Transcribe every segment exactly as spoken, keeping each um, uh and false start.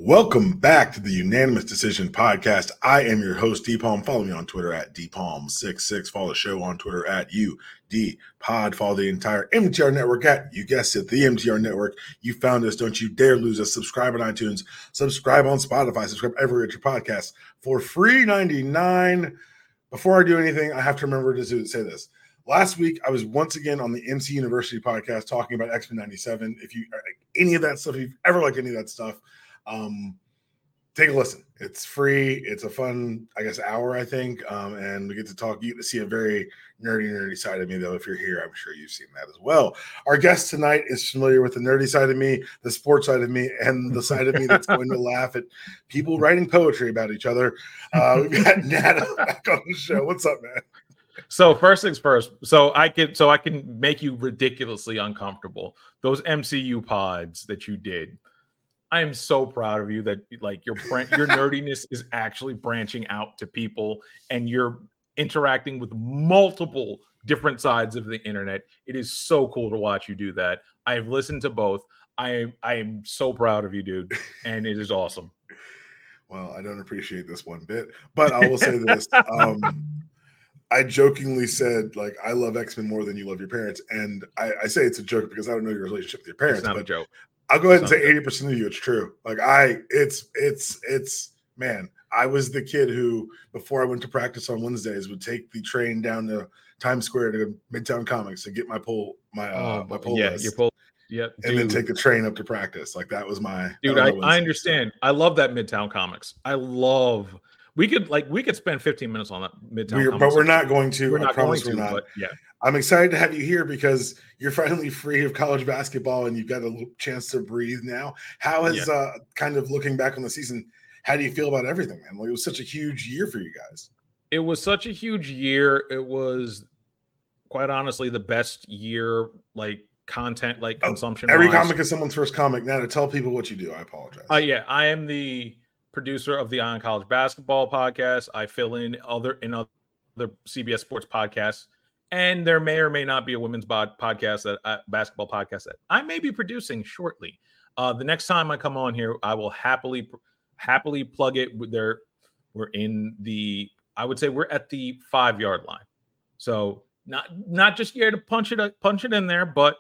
Welcome back to the Unanimous Decision Podcast. I am your host, D Palm. Follow me on Twitter at D Palm sixty-six. Follow the show on Twitter at U D Pod. Follow the entire M T R network at, you guessed it, the M T R network. You found us. Don't you dare lose us. Subscribe on iTunes. Subscribe on Spotify. Subscribe everywhere at your podcast for free ninety-nine. Before I do anything, I have to remember to say this. Last week, I was once again on the M C University podcast talking about X Men ninety-seven. If you any of that stuff, if you've ever liked any of that stuff, um, take a listen. It's free. It's a fun, I guess, hour, I think. Um, and we get to talk. You get to see a very nerdy, nerdy side of me, though. If you're here, I'm sure you've seen that as well. Our guest tonight is familiar with the nerdy side of me, the sports side of me, and the side of me that's going to laugh at people writing poetry about each other. Uh, we've got Nata back on the show. What's up, man? So first things first, so I can so I can make you ridiculously uncomfortable. Those M C U pods that you did, I am so proud of you that like your your nerdiness is actually branching out to people, and you're interacting with multiple different sides of the internet. It is so cool to watch you do that. I've listened to both. I am I am so proud of you, dude, and it is awesome. Well, I don't appreciate this one bit, but I will say this. Um, I jokingly said, like, I love X-Men more than you love your parents. And I, I say it's a joke because I don't know your relationship with your parents. It's not but a joke. I'll go ahead and say eighty percent of you, it's true. Like, I, it's, it's, it's, man, I was the kid who, before I went to practice on Wednesdays, would take the train down to Times Square to Midtown Comics to get my pull, my, uh, oh, my pull yeah, list. Your pull. Yep. And then take the train up to practice. Like, that was my. Dude, I, I, I understand. I love that Midtown Comics. I love. We could like we could spend fifteen minutes on that Midtown, we're, but we're not going to. We're I not promise going we're to. not. But yeah, I'm excited to have you here because you're finally free of college basketball and you've got a little chance to breathe now. How has yeah. uh, kind of looking back on the season? How do you feel about everything, man? Like, it was such a huge year for you guys. It was such a huge year. It was, quite honestly, the best year, like content, like oh, consumption. Every comic is someone's first comic. Now to tell people what you do, I apologize. Uh, yeah, I am the producer of the Ion College Basketball Podcast. I fill in other in other C B S Sports podcasts, and there may or may not be a women's bod podcast that uh, basketball podcast that I may be producing shortly. Uh, the next time I come on here, I will happily happily plug it. There, we're in the. I would say we're at the five yard line, so not not just here to punch it punch it in there, but.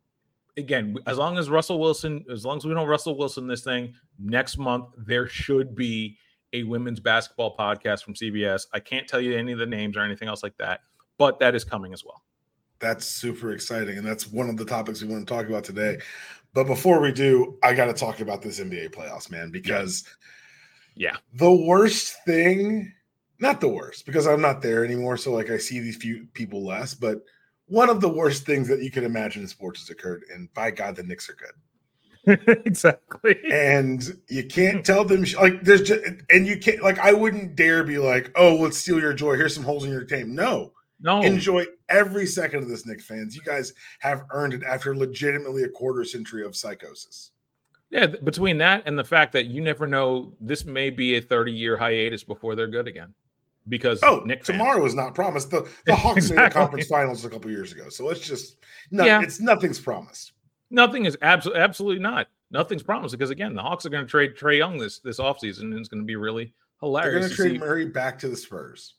Again, as long as Russell Wilson, as long as we know Russell Wilson this thing, next month there should be a women's basketball podcast from C B S. I can't tell you any of the names or anything else like that, but that is coming as well. That's super exciting, and that's one of the topics we want to talk about today. But before we do, I got to talk about this N B A playoffs, man, because yeah, the worst thing, not the worst, because I'm not there anymore, so like I see these few people less, but one of the worst things that you could imagine in sports has occurred, and by God, the Knicks are good. Exactly. And you can't tell them, like, there's just, and you can't, like, I wouldn't dare be like, oh, let's steal your joy. Here's some holes in your team. No. No. Enjoy every second of this, Knicks fans. You guys have earned it after legitimately a quarter century of psychosis. Yeah, between that and the fact that you never know, this may be a thirty-year hiatus before they're good again. Because oh, Nick tomorrow fans. was not promised. The the Hawks exactly. made the conference finals a couple years ago, so let's just no, yeah. it's nothing's promised. Nothing is absolutely absolutely not. Nothing's promised because again, the Hawks are going to trade Trae Young this this offseason, and it's going to be really hilarious. They're going to trade see. Murray back to the Spurs.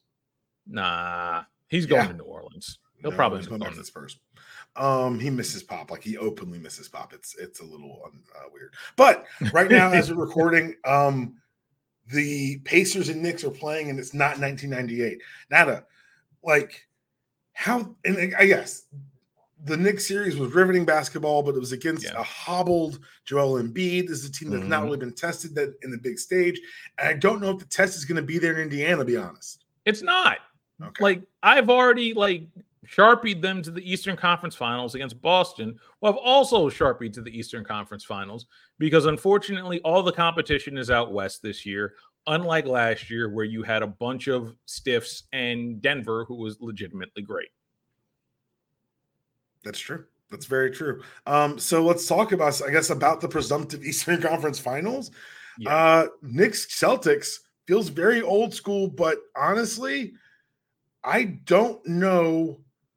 Nah, he's going yeah. to New Orleans. He'll no, probably he's going back to the Spurs. Um, he misses Pop, like he openly misses Pop. It's it's a little uh, weird, but right now as we're recording, um. the Pacers and Knicks are playing, and it's not nineteen ninety-eight. Nata, like, how, and I guess the Knicks series was riveting basketball, but it was against yeah. a hobbled Joel Embiid. This is a team that's mm-hmm. not really been tested that in the big stage. And I don't know if the test is going to be there in Indiana, to be honest. It's not. Okay. Like, I've already, like, Sharpied them to the Eastern Conference Finals against Boston. Well, I've also Sharpied to the Eastern Conference Finals because, unfortunately, all the competition is out west this year, unlike last year where you had a bunch of stiffs and Denver, who was legitimately great. That's true. That's very true. Um, so let's talk about, I guess, about the presumptive Eastern Conference Finals. Yeah. Uh, Knicks Celtics feels very old school, but honestly, I don't know.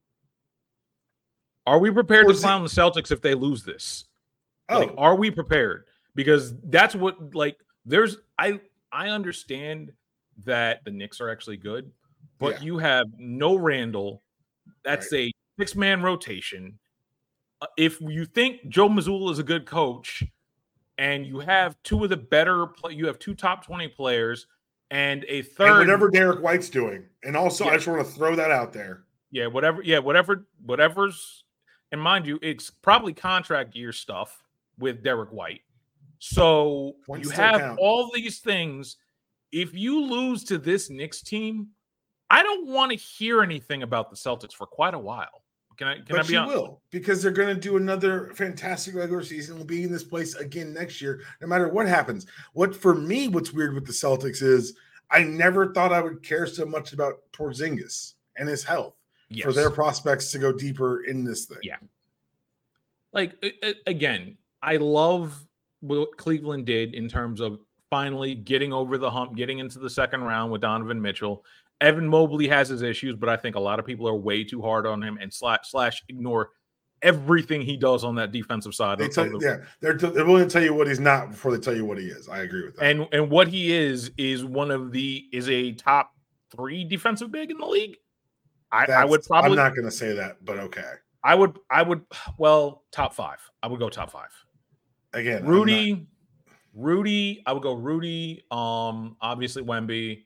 Are we prepared to clown the Celtics if they lose this? Oh, like, are we prepared? Because that's what, like, there's I I understand that the Knicks are actually good, but Yeah. you have no Randall. That's Right. a six-man rotation. Uh, If you think Joe Mazzulla is a good coach, and you have two of the better, play, you have two top twenty players, and a And third, whatever Derek White's doing. And also, I yeah, just want to throw that out there. yeah, whatever, yeah, whatever, whatever's, and mind you, it's probably contract year stuff with Derek White. So Points you still have count. all these things. If you lose to this Knicks team, I don't want to hear anything about the Celtics for quite a while. Can I? Can But I be you honest? will, because they're going to do another fantastic regular season. We'll be in this place again next year, no matter what happens. What for me, what's weird with the Celtics is I never thought I would care so much about Porzingis and his health Yes. for their prospects to go deeper in this thing. Yeah. Like a- a- again, I love what Cleveland did in terms of finally getting over the hump, getting into the second round with Donovan Mitchell. Evan Mobley has his issues, but I think a lot of people are way too hard on him and slash slash ignore everything he does on that defensive side. They Of, tell, of the, yeah, they're, they're willing to tell you what he's not before they tell you what he is. I agree with that. and and what he is is one of the is a top three defensive big in the league. I, I would That's- probably I'm not going to say that, but okay. I would I would well top five. I would go top five. Again, I'm Rudy, not- Rudy, I would go Rudy. Um, obviously Wemby.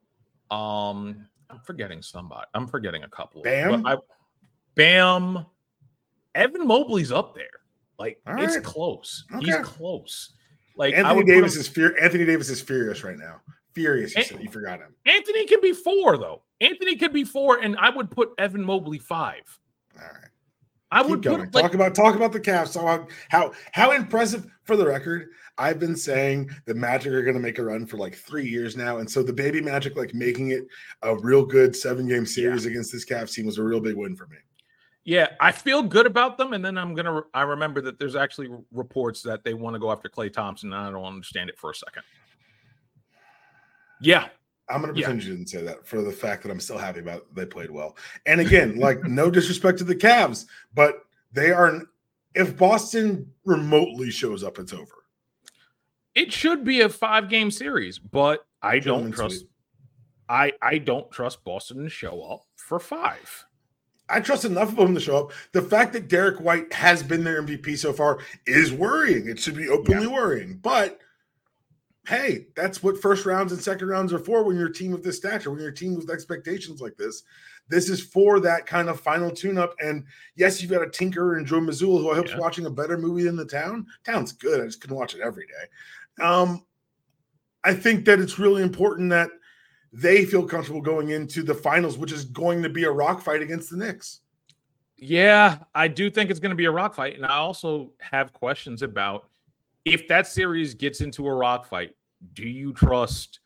Um, I'm forgetting somebody. I'm forgetting a couple. Bam? But I, Bam. Evan Mobley's up there. Like All it's right. close. Okay. He's close. Like I Anthony would put Davis him- is fear. Anthony Davis is furious right now. Furious. You, An- said, you forgot him. Anthony can be four though. Anthony can be four, and I would put Evan Mobley five. All right. I Keep would going. put like, talk about talk about the Cavs. So how, how how impressive. For the record, I've been saying the Magic are going to make a run for like three years now, and so the baby Magic, like making it a real good seven game series Yeah. against this Cavs team, was a real big win for me. yeah, I feel good about them, and then I'm gonna. I remember that there's actually reports that they want to go after Klay Thompson, and I don't understand it for a second. Yeah, I'm going to Yeah. pretend you didn't say that for the fact that I'm still happy about they played well. And again, like no disrespect to the Cavs, but they are. If Boston remotely shows up, it's over. it should be a five game series, but I don't Gentlemen trust. sweep. I I don't trust Boston to show up for five. I trust enough of them to show up. The fact that Derek White has been their M V P so far is worrying. It should be openly worrying. But hey, that's what first rounds and second rounds are for when you're a team of this stature, when you're a team with expectations like this. This is for that kind of final tune-up. And yes, you've got a Tinker and Joe Mazzulla, who I hope's Yeah. watching a better movie than The Town. Town's good. I just couldn't watch it every day. Um, I think that it's really important that they feel comfortable going into the finals, which is going to be a rock fight against the Knicks. Yeah, I do think it's going to be a rock fight, and I also have questions about if that series gets into a rock fight. Do you trust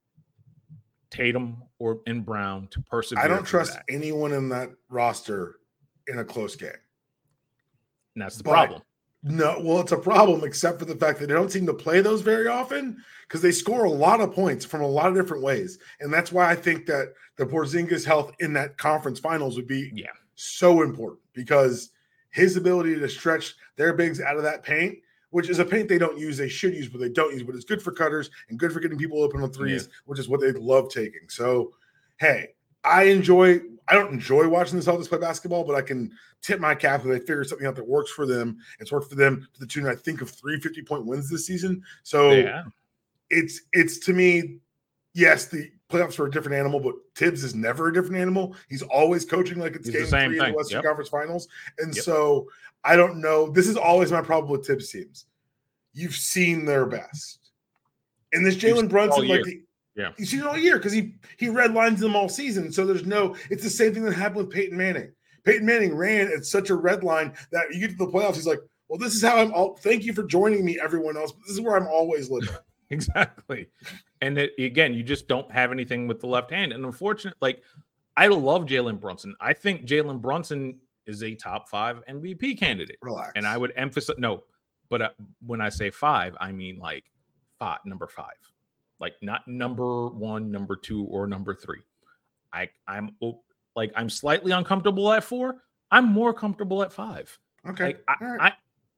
Tatum or and Brown to persevere? I don't through trust that? anyone in that roster in a close game. And that's the but- problem. No, well, it's a problem, except for the fact that they don't seem to play those very often because they score a lot of points from a lot of different ways. And that's why I think that the Porzingis health in that conference finals would be Yeah. so important, because his ability to stretch their bigs out of that paint, which is a paint they don't use, they should use, but they don't use, but it's good for cutters and good for getting people open on threes, which is what they love taking. So, hey, I enjoy, I don't enjoy watching the Celtics play basketball, but I can tip my cap that they figure something out that works for them. It's worked for them to the tune, I think, of three fifty-point wins this season. So Yeah. it's, it's to me, yes, the playoffs are a different animal, but Tibbs is never a different animal. He's always coaching like it's He's the game same three in thing. the Western Yep. Conference Finals. And Yep. so I don't know. This is always my problem with Tibbs teams. You've seen their best. And this You've seen Jalen it Brunson, all like year. the, Yeah. you've seen it all year because he he redlines them all season. So there's no, it's the same thing that happened with Peyton Manning. Peyton Manning ran at such a red line that you get to the playoffs, he's like, well, this is how I'm all, thank you for joining me, everyone else. But this is where I'm always living. Exactly. And it, again, you just don't have anything with the left hand. And unfortunately, like, I love Jalen Brunson. I think Jalen Brunson is a top five M V P candidate. Relax. And I would emphasize, no, but uh, when I say five, I mean like five, number five, like not number one, number two, or number three. I, I'm oh, like, I'm slightly uncomfortable at four. I'm more comfortable at five. Okay. Like, I, All right. I,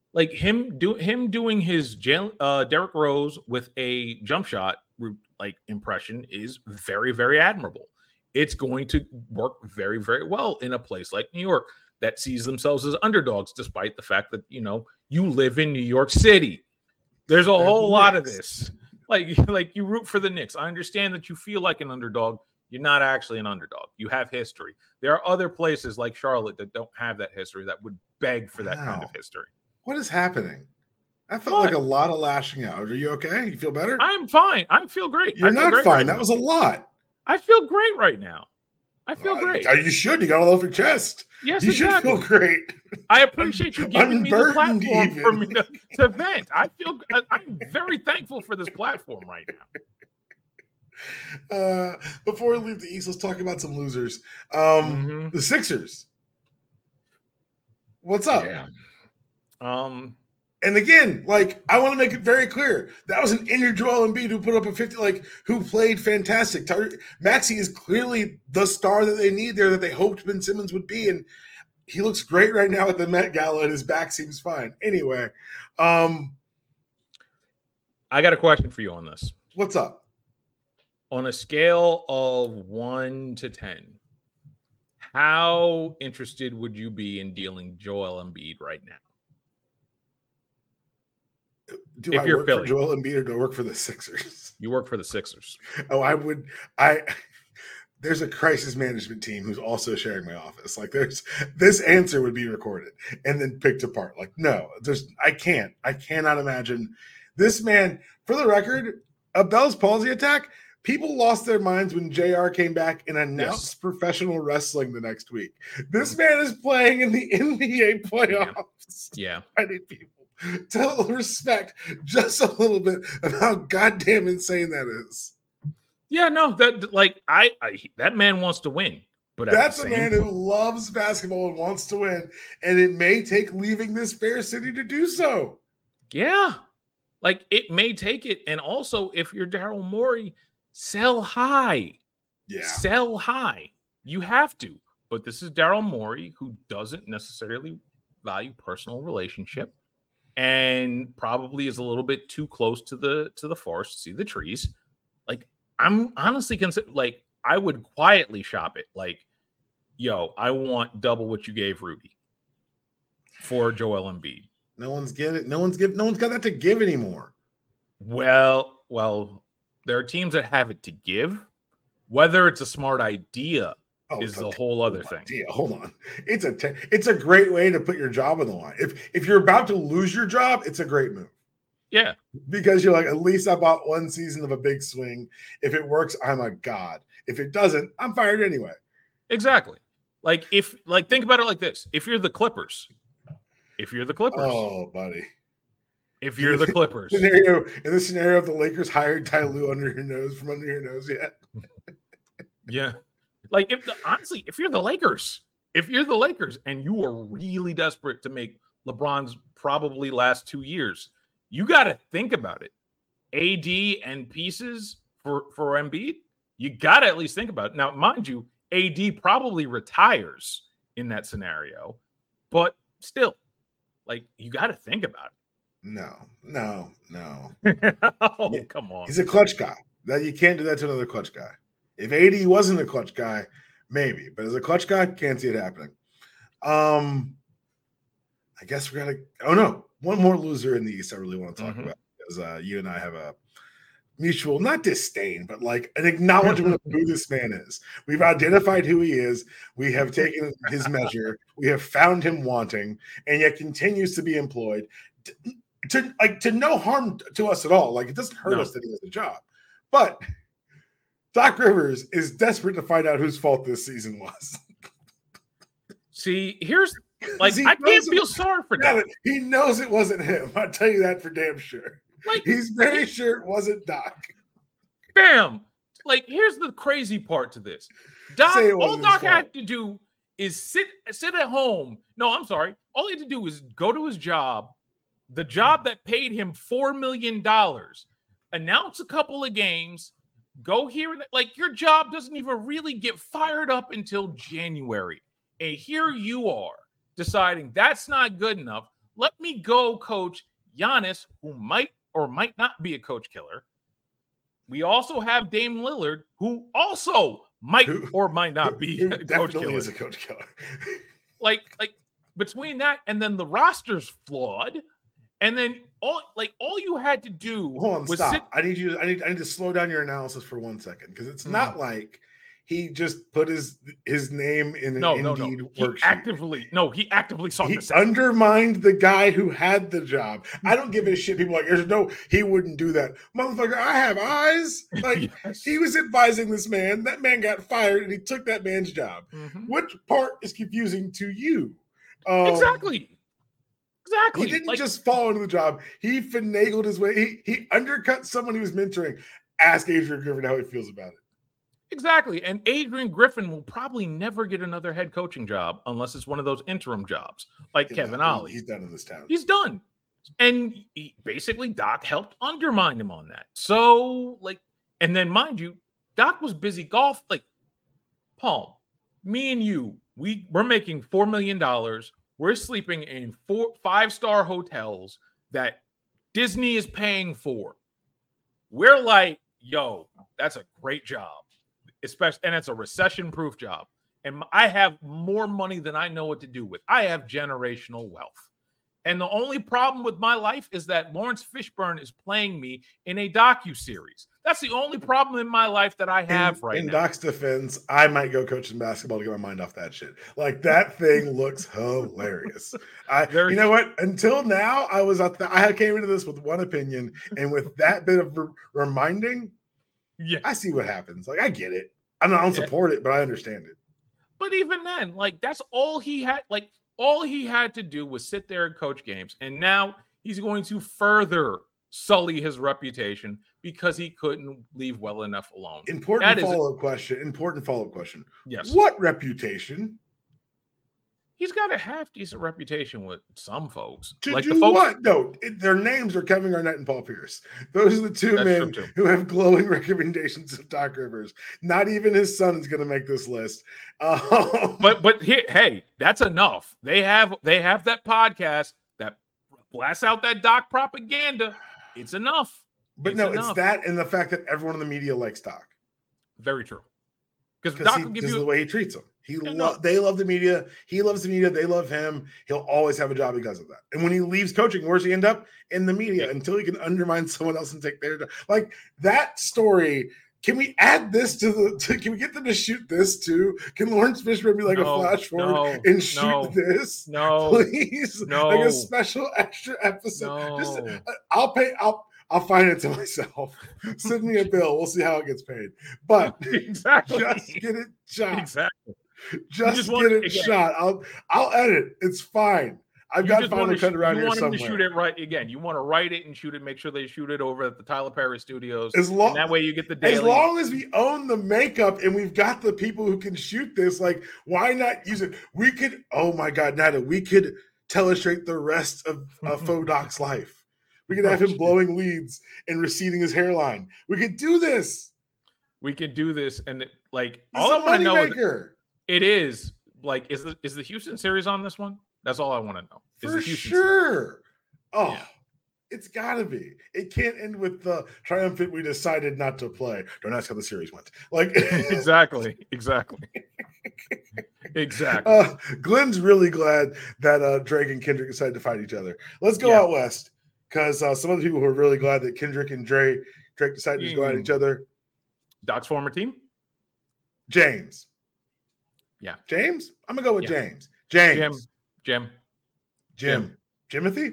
like him do him doing his uh, Derrick Rose with a jump shot like impression is very, very admirable. It's going to work very, very well in a place like New York that sees themselves as underdogs, despite the fact that, you know, you live in New York City. There's a whole lot of this. Like, like you root for the Knicks. I understand that you feel like an underdog. You're not actually an underdog. You have history. There are other places like Charlotte that don't have that history that would beg for that wow. kind of history. What is happening? I felt what? like a lot of lashing out. Are you okay? You feel better? I'm fine. I feel great. You're feel not great fine. Right that now. was a lot. I feel great right now. I feel uh, great. You should. You got all over your chest. Yes, you exactly. should feel great. I appreciate you giving me the platform even. for me to, to vent. I feel I'm very thankful for this platform right now. Uh, before we leave the East, let's talk about some losers. Um, mm-hmm. The Sixers. What's up? Yeah. Um. And again, like, I want to make it very clear, that was an injured Joel Embiid who put up a fifty, like, who played fantastic. Maxey is clearly the star that they need there, that they hoped Ben Simmons would be, and he looks great right now at the Met Gala, and his back seems fine. Anyway, um, I got a question for you on this. What's up? On a scale of one to ten, how interested would you be in dealing Joel Embiid right now? Do if I you're work Philly. for Joel Embiid or do I work for the Sixers? You work for the Sixers. Oh, I would. I there's a crisis management team who's also sharing my office. Like, there's this answer would be recorded and then picked apart. Like, no, there's. I can't. I cannot imagine this man. For the record, a Bell's palsy attack. People lost their minds when J R came back and announced yes. professional wrestling the next week. This man is playing in the N B A playoffs. Yeah, I need people to respect just a little bit of how goddamn insane that is. Yeah, no, that like I, I that man wants to win, but that's a man point, who loves basketball and wants to win, and it may take leaving this fair city to do so. Yeah, like it may take it, and also if you're Daryl Morey, sell high. Yeah, sell high. You have to, but this is Daryl Morey who doesn't necessarily value personal relationship. And probably is a little bit too close to the to the forest to see the trees. Like, I'm honestly consider like I would quietly shop it. Like, yo, I want double what you gave Rudy for Joel Embiid. No one's getting it. No one's give. No one's got that to give anymore. Well, well, there are teams that have it to give. Whether it's a smart idea oh, is the whole other thing. Idea. Hold on, it's a te- it's a great way to put your job on the line. If if you're about to lose your job, it's a great move. Yeah, because you're like, at least I bought one season of a big swing. If it works, I'm a god. If it doesn't, I'm fired anyway. Exactly. Like if like think about it like this: if you're the Clippers, if you're the Clippers, oh buddy, if you're the Clippers, scenario in the scenario of the Lakers hired Ty Lue under your nose from under your nose yet? Yeah. Like, if the, honestly, if you're the Lakers, if you're the Lakers and you are really desperate to make LeBron's probably last two years, you got to think about it. A D and pieces for, for Embiid, you got to at least think about it. Now, mind you, A D probably retires in that scenario, but still, like, you got to think about it. No, no, no. Oh, yeah, come on. He's a clutch guy. That you can't do that to another clutch guy. If A D wasn't a clutch guy, maybe. But as a clutch guy, can't see it happening. Um, I guess we got to – oh, no. One more loser in the East I really want to talk mm-hmm. about because uh, you and I have a mutual – not disdain, but like an acknowledgement of who this man is. We've identified who he is. We have taken his measure. We have found him wanting and yet continues to be employed to, to like to no harm to us at all. Like, it doesn't hurt no. us that he has a job. But – Doc Rivers is desperate to find out whose fault this season was. See, here's like I can't feel sorry for Doc. He knows it wasn't him. I'll tell you that for damn sure. Like, he's very sure it wasn't Doc. Bam! Like, here's the crazy part to this. Doc, all Doc had to do is sit sit at home. No, I'm sorry. All he had to do was go to his job, the job that paid him four million dollars, announce a couple of games. Go here. Like, your job doesn't even really get fired up until January. And here you are deciding that's not good enough. let me go coach Giannis, who might or might not be a coach killer. We also have Dame Lillard, who also might who, or might not be who a coach definitely killer. is a coach killer. like, like between that and then the roster's flawed, and then all like all you had to do Hold on, was stop. sit. I need you. To, I need. I need to slow down your analysis for one second because it's mm. not like he just put his his name in an no, Indeed no, no. He worksheet. actively, no, he actively sought he this out. undermined the guy who had the job. I don't give a shit. People are like, there's no, he wouldn't do that. Motherfucker, I have eyes. Like, yes. He was advising this man. That man got fired and he took that man's job. Mm-hmm. Which part is confusing to you? Um, exactly. Exactly. He didn't like, just fall into the job. He finagled his way. He, he undercut someone he was mentoring. Ask Adrian Griffin how he feels about it. Exactly. And Adrian Griffin will probably never get another head coaching job unless it's one of those interim jobs like yeah, Kevin Ollie. He's done in this town. He's done. And he, basically Doc helped undermine him on that. So like, and then mind you, Doc was busy golf. Like, Palm, me and you, we, we're making four million dollars. We're sleeping in four, five-star hotels that Disney is paying for. We're like, yo, that's a great job. Especially, and it's a recession-proof job. And I have more money than I know what to do with. I have generational wealth. And the only problem with my life is that Lawrence Fishburne is playing me in a docuseries. That's the only problem in my life that I have in, right in now. In Doc's defense, I might go coach some basketball to get my mind off that shit. Like, that thing looks hilarious. I, Very you know what? Until now, I was at the, I came into this with one opinion, and with that bit of re- reminding, yeah, I see what happens. Like, I get it. I don't, I don't support it, but I understand it. But even then, like, that's all he had. Like, all he had to do was sit there and coach games. And now he's going to further sully his reputation because he couldn't leave well enough alone. Important that follow-up is, question. Important follow-up question. Yes. What reputation? He's got a half-decent reputation with some folks. To like do the folks, what? No, it, their names are Kevin Garnett and Paul Pierce. Those are the two men who have glowing recommendations of Doc Rivers. Not even his son is going to make this list. Um, but but here, hey, that's enough. They have they have that podcast that blasts out that Doc propaganda. It's enough. But it's no, enough. It's that and the fact that everyone in the media likes Doc. Very true. Because Doc will give you the way he treats them. He lo- no. They love the media. He loves the media. They love him. He'll always have a job because of that. And when he leaves coaching, where's he end up? In the media yeah. until he can undermine someone else and take their job. Like that story. Can we add this to the? To, can we get them to shoot this too? Can Lawrence Fishburne be like no, a flash forward no, and shoot no, this? No, please, no, like a special extra episode. No. Just, I'll pay. I'll. I'll finance it myself. Send me a bill. We'll see how it gets paid. But exactly. just get it shot. Exactly. Just, just get it again. shot. I'll I'll edit. It's fine. I've you got Final Cut around you here want somewhere. Him to shoot it right again. You want to write it and shoot it. Make sure they shoot it over at the Tyler Perry Studios. As long that way you get the daily. As long as we own the makeup and we've got the people who can shoot this, like why not use it? We could. Oh my God, Nada, we could telestrate the rest of uh, Faux Doc's life. We could have him blowing leads and receding his hairline. We could do this. We could do this, and it, like this all I want to know is it is like is the is the Houston series on this one? That's all I want to know. Is For the Houston sure. Series? Oh, yeah. It's got to be. It can't end with the triumphant. We decided not to play. Don't ask how the series went. Like exactly, exactly, exactly. Uh, Glenn's really glad that uh, Drake and Kendrick decided to fight each other. Let's go yeah. out west. Because uh, some of the people who are really glad that Kendrick and Dre, Drake decided to go at each other. Doc's former team? James. Yeah. James? I'm going to go with yeah. James. James. Jim. Jim. Jim. Jimothy?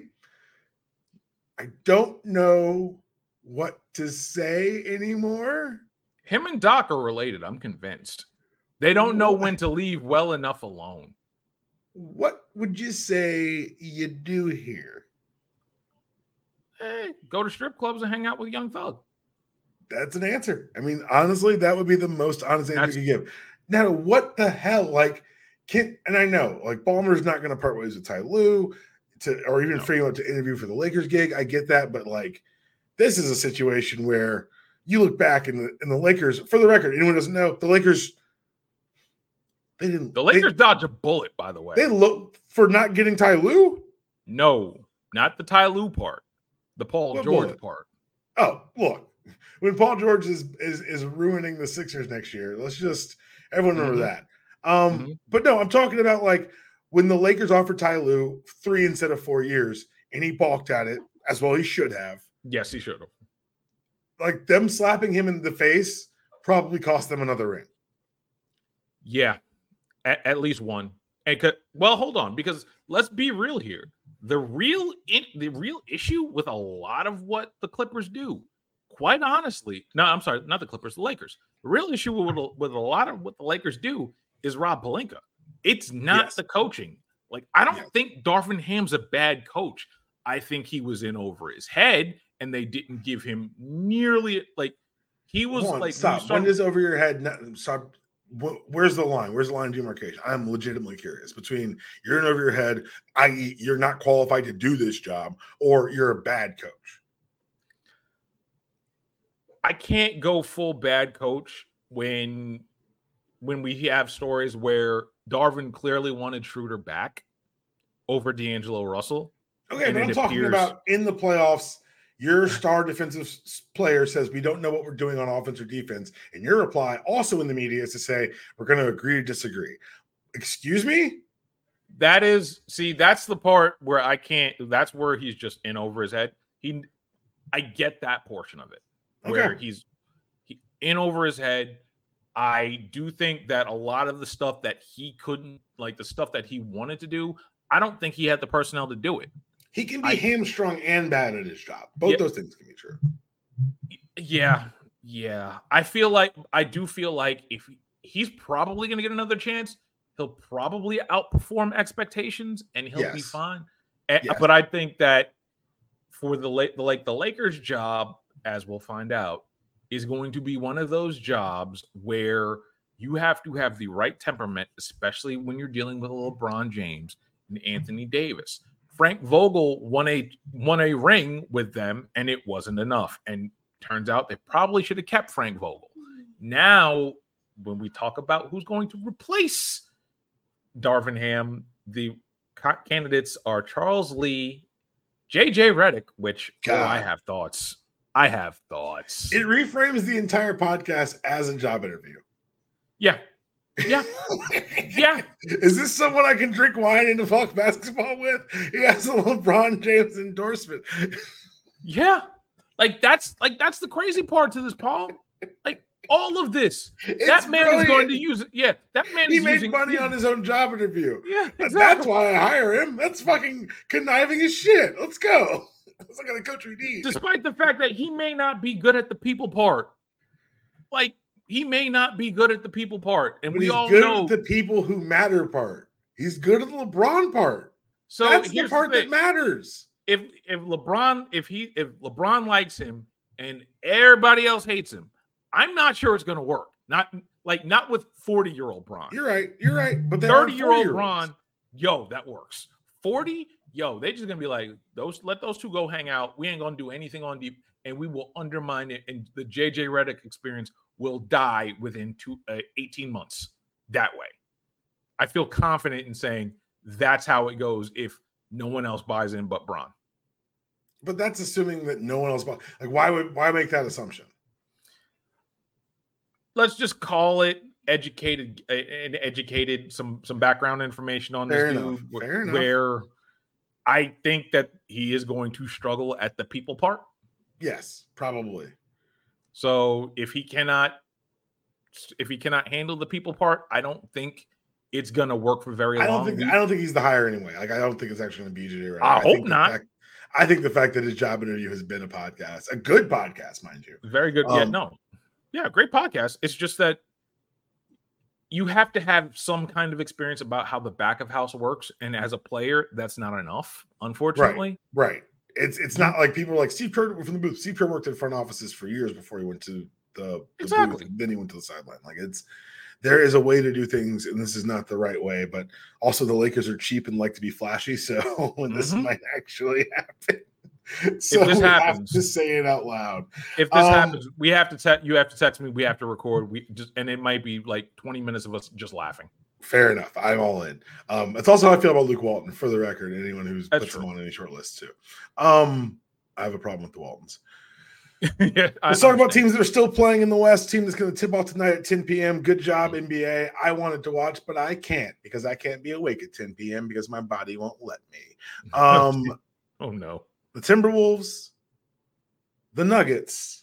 I don't know what to say anymore. Him and Doc are related, I'm convinced. They don't know when to leave well enough alone. What would you say you do here? Hey, go to strip clubs and hang out with Young Thug. That's an answer. I mean, honestly, that would be the most honest answer That's, you could give. Now, what the hell? Like, can and I know, like, Ballmer's not going to part ways with Ty Lue to, or even no. Freeman to interview for the Lakers gig. I get that, but like, this is a situation where you look back in the in the Lakers. For the record, anyone doesn't know, the Lakers. They didn't. The Lakers they, dodged a bullet, by the way. They look for not getting Ty Lue. No, not the Ty Lue part. The Paul What George bullet? part. Oh, look. When Paul George is, is is ruining the Sixers next year, let's just everyone remember Mm-hmm. that. Um, Mm-hmm. but no, I'm talking about like when the Lakers offered Ty Lue three instead of four years, and he balked at it as well. He should have. Yes, he should have. Like them slapping him in the face probably cost them another ring. Yeah, at, at least one. And could, well, hold on, because let's be real here. The real in, the real issue with a lot of what the Clippers do, quite honestly, no, I'm sorry, not the Clippers, the Lakers. The real issue with, with a lot of what the Lakers do is Rob Pelinka. It's not Yes. the coaching. Like, I don't Yes. think Darvin Ham's a bad coach. I think he was in over his head, and they didn't give him nearly like he was Hold on, like. stop. When, When is over your head? Not, stop. Where's the line? Where's the line of demarcation? I'm legitimately curious between you're in over your head, that is, you're not qualified to do this job, or you're a bad coach. I can't go full bad coach when when we have stories where Darvin clearly wanted Schroeder back over D'Angelo Russell. Okay, but I'm talking appears... about in the playoffs. Your star defensive player says we don't know what we're doing on offense or defense, and your reply also in the media is to say we're going to agree to disagree. Excuse me? That is, see, that's the part where I can't. That's where he's just in over his head. He, I get that portion of it where okay. he's he, in over his head. I do think that a lot of the stuff that he couldn't, like the stuff that he wanted to do, I don't think he had the personnel to do it. He can be I, hamstrung and bad at his job. Both yeah, those things can be true. Yeah, yeah. I feel like I do feel like if he, he's probably going to get another chance, he'll probably outperform expectations and he'll yes. be fine. And, yes. But I think that for the the like the Lakers' job, as we'll find out, is going to be one of those jobs where you have to have the right temperament, especially when you're dealing with LeBron James and Anthony Davis. Frank Vogel won a won a ring with them, and it wasn't enough. And turns out they probably should have kept Frank Vogel. Now, when we talk about who's going to replace Darvin Ham, the ca- candidates are Charles Lee, J J Redick, which oh, I have thoughts. I have thoughts. It reframes the entire podcast as a job interview. Yeah. Yeah. Yeah. Is this someone I can drink wine and talk basketball with? He has a LeBron James endorsement. Yeah. Like that's like that's the crazy part to this, Paul. Like all of this. It's that man brilliant. Is going to use it. Yeah. That man he is made using money yeah. on his own job interview. Yeah. Exactly. That's why I hire him. That's fucking conniving as shit. Let's go. That's not the coach we need. Despite the fact that he may not be good at the people part. Like he may not be good at the people part, and but we he's all good know at the people who matter part. He's good at the LeBron part. So that's the part the that matters. If if LeBron, if he if LeBron likes him and everybody else hates him, I'm not sure it's going to work. Not like not with forty year old Bron. You're right. You're right. But thirty year old Bron, yo, that works. forty, yo, they just gonna be like those. Let those two go hang out. We ain't gonna do anything on deep, and we will undermine it. And the J J Redick experience will die within two, uh, eighteen months that way. I feel confident in saying that's how it goes if no one else buys in but Bron. But that's assuming that no one else buys. Like, why would why make that assumption? Let's just call it educated and uh, educated some some background information on Fair this enough. dude Fair where enough. I think that he is going to struggle at the people part. Yes, probably. So if he cannot, if he cannot handle the people part, I don't think it's going to work for very long. I don't think I don't think he's the hire anyway. Like I don't think it's actually going to be J J Redick. I, I hope think not. Fact, I think the fact that his job interview has been a podcast, a good podcast, mind you, very good. Um, yeah, no, yeah, great podcast. It's just that you have to have some kind of experience about how the back of house works, and as a player, that's not enough, unfortunately. Right. right. It's it's not like people are like Steve Kerr from the booth. Steve Kerr worked in front offices for years before he went to the, the exactly. booth. Then he went to the sideline. Like it's there is a way to do things, and this is not the right way. But also, the Lakers are cheap and like to be flashy. So when mm-hmm. this might actually happen, so if this we happens, have to say it out loud. If this um, happens, we have to te- you have to text me. We have to record. We just and it might be like twenty minutes of us just laughing. Fair enough. I'm all in. Um, that's also how I feel about Luke Walton, for the record, anyone who's That's puts true. him on any short list too. Um, I have a problem with the Waltons. yeah, Let's talk about teams that are still playing in the West. Team that's going to tip off tonight at ten p.m. Good job, Mm. N B A. I wanted to watch, but I can't because I can't be awake at ten p.m. because my body won't let me. Um, oh, no. The Timberwolves, the Nuggets.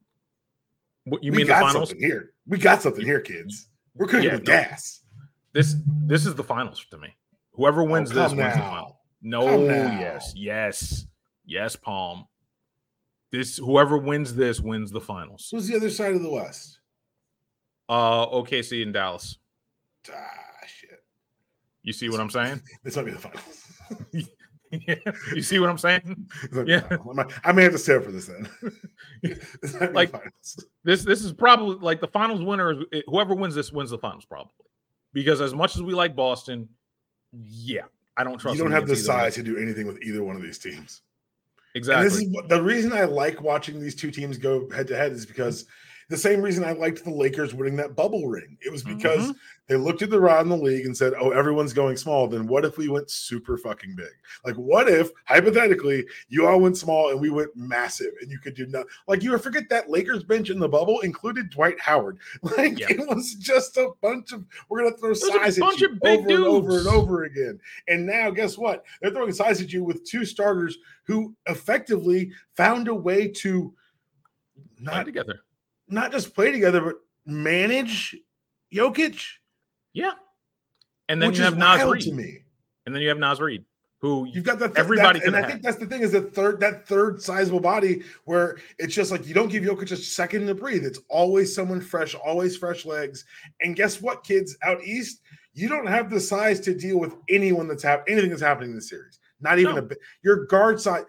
What, you we mean got the finals? something here. We got something here, kids. We're cooking Yeah, with no. gas. This this is the finals to me. Whoever wins oh, this wins now. the final. No, yes, yes, yes, Palm. This whoever wins this wins the finals. Who's the other side of the West? Uh, O K C and Dallas. Ah, shit. You see what I'm saying? This might be the finals. yeah. You see what I'm saying? Yeah. I may have to stay up for this then. this might be like the finals. this, this is probably like the finals winner. Is, whoever wins this wins the finals probably. Because as much as we like Boston, yeah, I don't trust. You don't have the size to do anything with either one of these teams. Exactly. And this is the reason I like watching these two teams go head to head is because the same reason I liked the Lakers winning that bubble ring. It was because mm-hmm. they looked at the rod in the league and said, oh, everyone's going small. Then what if we went super fucking big? Like, what if, hypothetically, you all went small and we went massive and you could do nothing? Like, you forget that Lakers bench in the bubble included Dwight Howard. Like, yep. It was just a bunch of, we're going to throw size at you over dudes. and over and over again. And now, guess what? They're throwing size at you with two starters who effectively found a way to not play together. Not just play together, but manage Jokic. Yeah. And then Which you have is Naz wild Reid. to me. And then you have Naz Reid, who you've got that th- everybody that, and I had. think that's the thing is that third that third sizable body where it's just like you don't give Jokic a second to breathe. It's always someone fresh, always fresh legs. And guess what, kids out east, you don't have the size to deal with anyone that's hap- anything that's happening in the series. Not even no. a bit. Your guard side.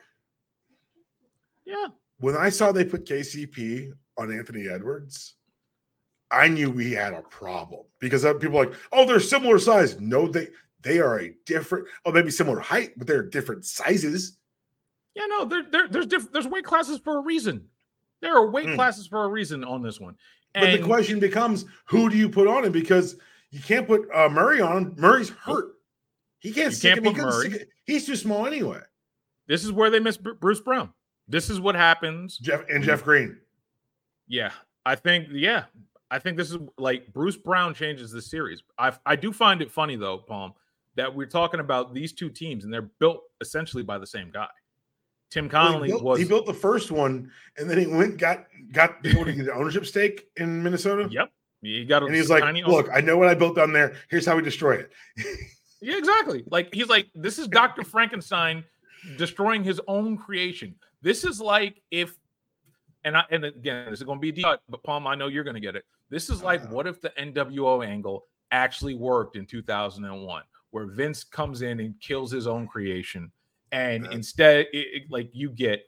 Yeah. When I saw they put K C P on Anthony Edwards, I knew we had a problem because people are like, oh, they're similar size. No, they they are a different, oh, maybe similar height, but they're different sizes. Yeah, no, there, there, there's different. There's weight classes for a reason. There are weight mm. classes for a reason on this one. And but the question becomes, who do you put on him? Because you can't put uh, Murray on him. Murray's hurt. He can't. You stick can't him. Put he Murray. Stick it. He's too small anyway. This is where they miss Bruce Brown. This is what happens. Jeff and Jeff Green. Yeah, I think, yeah, I think this is like Bruce Brown changes the series. I I do find it funny, though, Palm, that we're talking about these two teams and they're built essentially by the same guy. Tim Connolly well, he built, was. He built the first one and then he went, got, got able to get an ownership stake in Minnesota. Yep. He got a and he's like, tiny look, ownership. I know what I built down there. Here's how we destroy it. Yeah, exactly. Like, he's like, this is Doctor Frankenstein destroying his own creation. This is like if. And I, and again, this is going to be a deep cut, but Palm, I know you're going to get it. This is like, what if the N W O angle actually worked in two thousand one, where Vince comes in and kills his own creation, and yeah. instead, it, it, like you get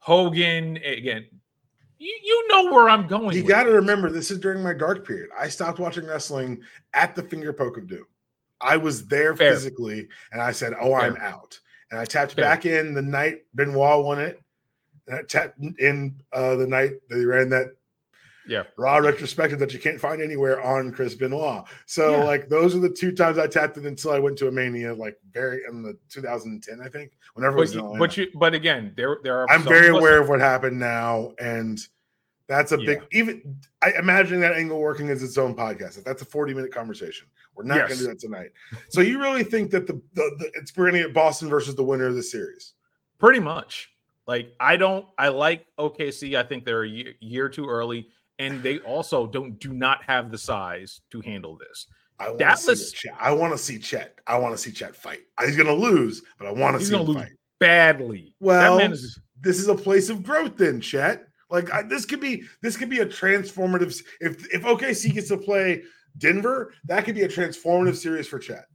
Hogan again. You, you know where I'm going. You got to remember, this is during my dark period. I stopped watching wrestling at the finger poke of doom. I was there Fair. physically, and I said, "Oh, Fair. I'm out." And I tapped Fair. back in the night Benoit won it. And I tapped in uh, the night they ran that yeah Raw retrospective that you can't find anywhere on Chris Benoit. So yeah. like those are the two times I tapped it until I went to a Mania, like very in the two thousand ten, I think. Whenever but it was you, but you but again, there there are. I'm very aware of what happened now, and that's a big. Yeah. Even I imagine that angle working as its own podcast. If that's a forty minute conversation, we're not yes. going to do that tonight. So you really think that the, the, the it's going to get Boston versus the winner of the series? Pretty much. Like, I don't, I like O K C. I think they're a year, year too early, and they also don't do not have the size to handle this. I want to see Chet. I want to see Chet. I want to see Chet fight. He's going to lose, but I want to see him lose fight badly. Well, that man is... this is a place of growth, then, Chet. Like I, this could be, this could be a transformative. If if O K C gets to play Denver, that could be a transformative series for Chet.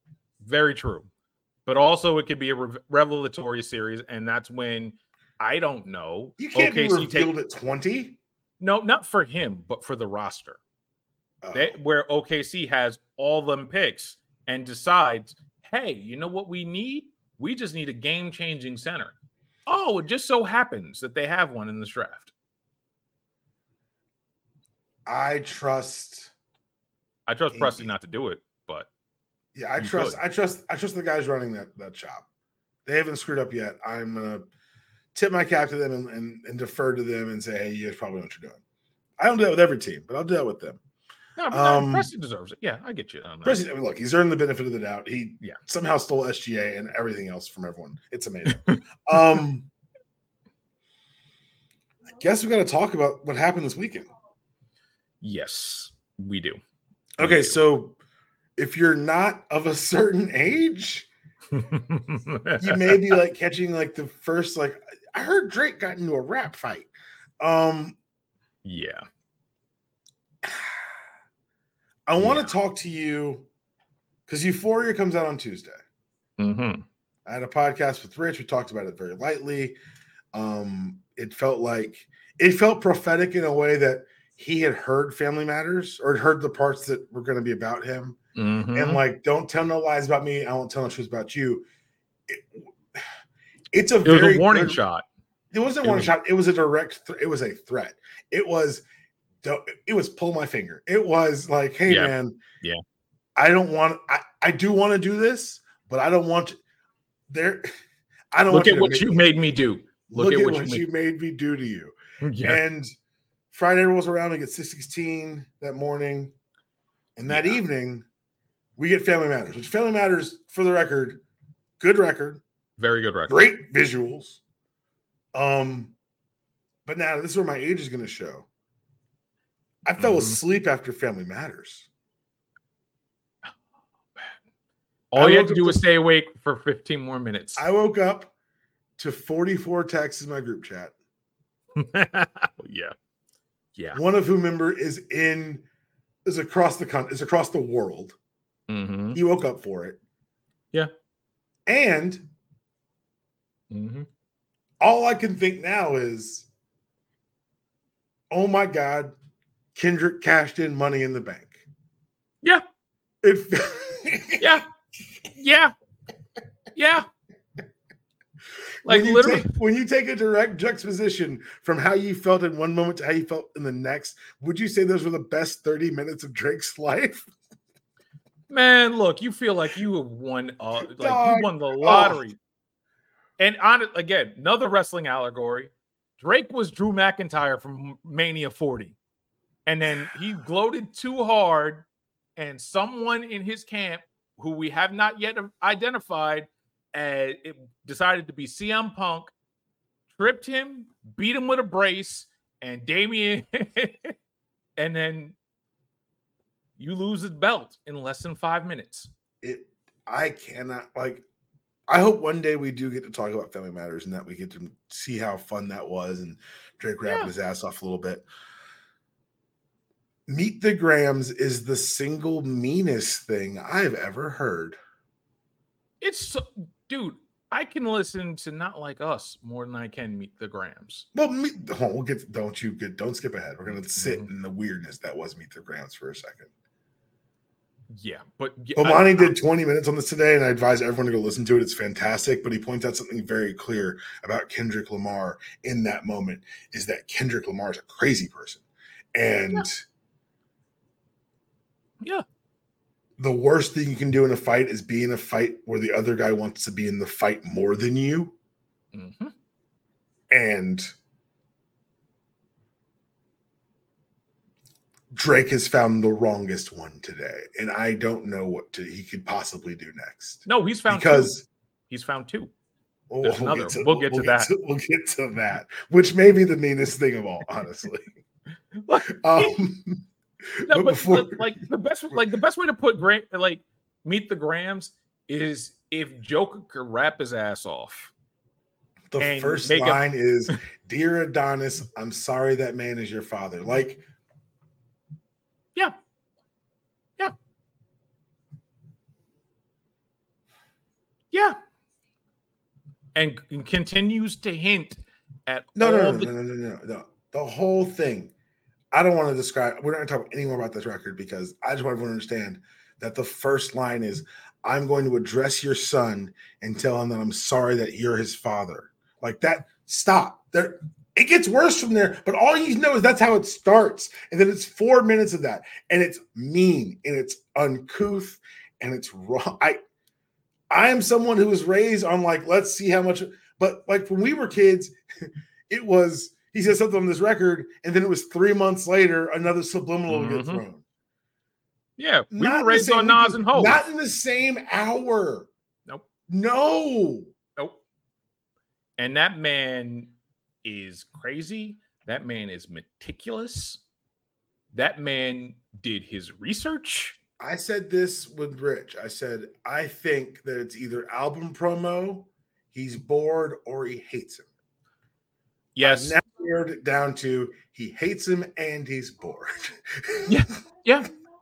Very true. But also it could be a re- revelatory series, and that's when I don't know. You can't O K C be revealed take, at twenty. No, not for him, but for the roster. Oh. They, where O K C has all them picks and decides, hey, you know what we need? We just need a game-changing center. Oh, it just so happens that they have one in this draft. I trust. I trust Presti not to do it, but Yeah, I You trust. could. I trust. I trust the guys running that that shop. They haven't screwed up yet. I'm gonna tip my cap to them and, and, and defer to them and say, "Hey, you guys probably know what you're doing." I don't do that with every team, but I'll do that with them. No, but Um, no, Presti deserves it. Yeah, I get you on that. Presti, I mean, look, he's earned the benefit of the doubt. He Yeah. somehow stole S G A and everything else from everyone. It's amazing. um, I guess we got to talk about what happened this weekend. Yes, we do. We Okay, do. so if you're not of a certain age, you may be like catching like the first like I heard Drake got into a rap fight. Um, yeah. I want to Yeah. talk to you because Euphoria comes out on Tuesday. Mm-hmm. I had a podcast with Rich. We talked about it very lightly. Um, it felt like it felt prophetic in a way that he had heard Family Matters or heard the parts that were going to be about him. Mm-hmm. And like, don't tell no lies about me. I won't tell no truth about you. It, it's a it was very a warning good, shot. It wasn't a It warning was, shot. It was a direct. Th- it was a threat. It was. It was pull my finger. It was like, hey yeah. man, yeah, I don't want. I I do want to do this, but I don't want. To, there, I don't look want at what you me, made me do. Look, look at, at what, what you, made. you made me do to you. Yeah. And Friday rolls around. We get six sixteen that morning, and that yeah. evening we get Family Matters. Which Family Matters, for the record, good record, very good record, great visuals. Um, but now this is where my age is going to show. I fell mm-hmm. asleep after Family Matters. All I you have to do to, is stay awake for fifteen more minutes. I woke up to forty-four texts in my group chat. yeah. Yeah. One of whom member is in is across the country, is across the world. Mm-hmm. He woke up for it. Yeah. And mm-hmm. all I can think now is, oh my God, Kendrick cashed in Money in the Bank. Yeah. It, yeah. Yeah. Yeah. Like when you literally, take, when you take a direct juxtaposition from how you felt in one moment to how you felt in the next, would you say those were the best thirty minutes of Drake's life? Man, look, you feel like you have won, uh, like Dog. you won the lottery. Oh. And on it again, another wrestling allegory. Drake was Drew McIntyre from Mania forty, and then he gloated too hard, and someone in his camp, who we have not yet identified, uh, it decided to be C M Punk, tripped him, beat him with a brace, and Damian, and then you lose his belt in less than five minutes. It, I cannot, like, I hope one day we do get to talk about Family Matters and that we get to see how fun that was and Drake rapping yeah. his ass off a little bit. Meet the Grams is the single meanest thing I've ever heard. It's so, dude, I can listen to Not Like Us more than I can Meet the Grams. Well, meet, oh, we'll get, don't you get, don't skip ahead. We're going to sit mm-hmm. in the weirdness that was Meet the Grams for a second. Yeah, but yeah, Bomani did twenty minutes on this today, and I advise everyone to go listen to it. It's fantastic. But he points out something very clear about Kendrick Lamar in that moment is that Kendrick Lamar is a crazy person. And yeah. yeah. the worst thing you can do in a fight is be in a fight where the other guy wants to be in the fight more than you. Mm-hmm. And Drake has found the wrongest one today, and I don't know what to, he could possibly do next. No, he's found because two. He's found two. Oh, There's we'll another. Get to, we'll get we'll to get that. To, we'll get to that, which may be the meanest thing of all, honestly. um, no, but, before, but like the best, like the best way to put Grant, like Meet the Grams is if Joker could rap his ass off. The first line a- is, "Dear Adonis, I'm sorry that man is your father." Like. Yeah. Yeah. Yeah. And, and continues to hint at no, all no, no, the- no, no, no, no, no. The whole thing. I don't want to describe. We're not going to talk any more about this record because I just want everyone to understand that the first line is, "I'm going to address your son and tell him that I'm sorry that you're his father." Like that. Stop. There. It gets worse from there, but all you know is that's how it starts. And then it's four minutes of that. And it's mean and it's uncouth and it's wrong. I I am someone who was raised on like, let's see how much, but like when we were kids, it was he said something on this record, and then it was three months later, another subliminal would get Mm-hmm. thrown. Yeah, we Not were in the raised same on Nas weekend, and Hov. not in the same hour. Nope. No. Nope. And that man is crazy. That man is meticulous. That man did his research. I said this with Rich. I said, I think that it's either album promo, he's bored, or he hates him. Yes. I've now narrowed it down to he hates him and he's bored. Yeah. Yeah.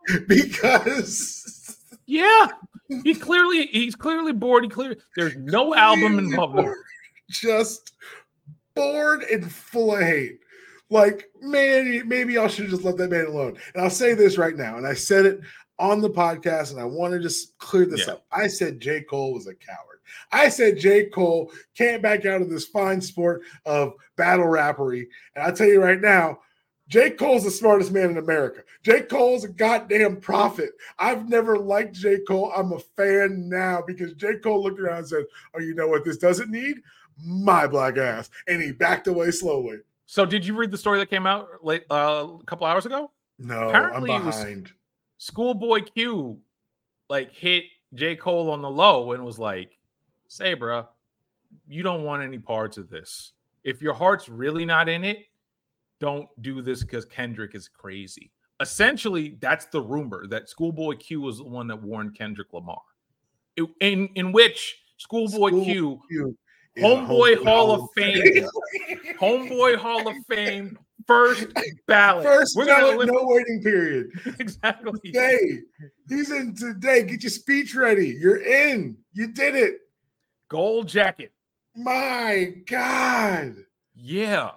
Because yeah, he clearly he's clearly bored. He clearly there's no album involved. Bored. Just bored and full of hate. Like, man, maybe I should just let that man alone. And I'll say this right now, and I said it on the podcast, and I want to just clear this Yeah. up. I said J. Cole was a coward. I said J. Cole can't back out of this fine sport of battle rappery. And I'll tell you right now, J. Cole's the smartest man in America. J. Cole's a goddamn prophet. I've never liked J. Cole. I'm a fan now because J. Cole looked around and said, oh, you know what this doesn't need? My black ass. And he backed away slowly. So did you read the story that came out late uh, a couple hours ago? No, Apparently I'm it was- behind. Schoolboy Q like hit J. Cole on the low and was like, say, bro, you don't want any parts of this. If your heart's really not in it, don't do this because Kendrick is crazy. Essentially, that's the rumor that Schoolboy Q was the one that warned Kendrick Lamar. It, in, in which Schoolboy School Q, Q is a Homeboy Hall of Fame. Fame, Homeboy Hall of Fame, first ballot. First We're ballot, gonna live- no waiting period. exactly. Today. He's in today. Get your speech ready. You're in. You did it. Gold jacket. My God. Yeah.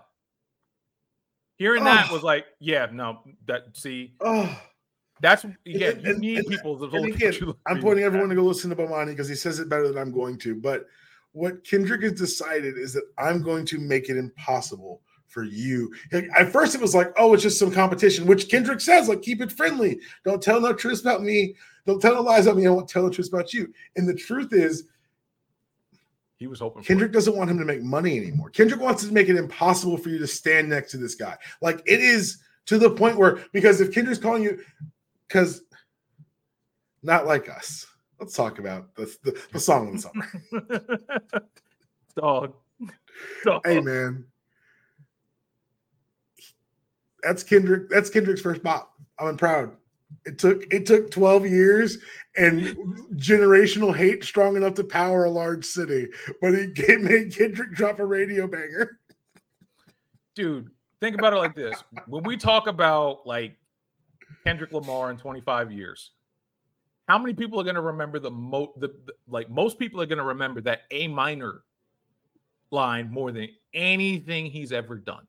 Hearing Oh. that was like, yeah, no, that see, Oh, that's yeah, And- you and- need and- people to and look at again, you. I'm pointing everyone to go listen to Bomani because he says it better than I'm going to. But what Kendrick has decided is that I'm going to make it impossible for you. Like, at first, it was like, oh, it's just some competition, which Kendrick says, like, keep it friendly. Don't tell no truth about me. Don't tell no lies about me. I won't tell the truth about you. And the truth is, He was hoping. Kendrick doesn't want him to make money anymore. Kendrick wants to make it impossible for you to stand next to this guy. Like, it is to the point where, because if Kendrick's calling you, because not like us. Let's talk about the, the, the song of the summer. Dog. Dog. Hey, man. That's Kendrick. That's Kendrick's first bop. I'm proud. It took it took twelve years and generational hate strong enough to power a large city, but he made Kendrick drop a radio banger. Dude, think about it like this. When we talk about like Kendrick Lamar in twenty-five years, how many people are going to remember the mo the, the like most people are going to remember that A minor line more than anything he's ever done.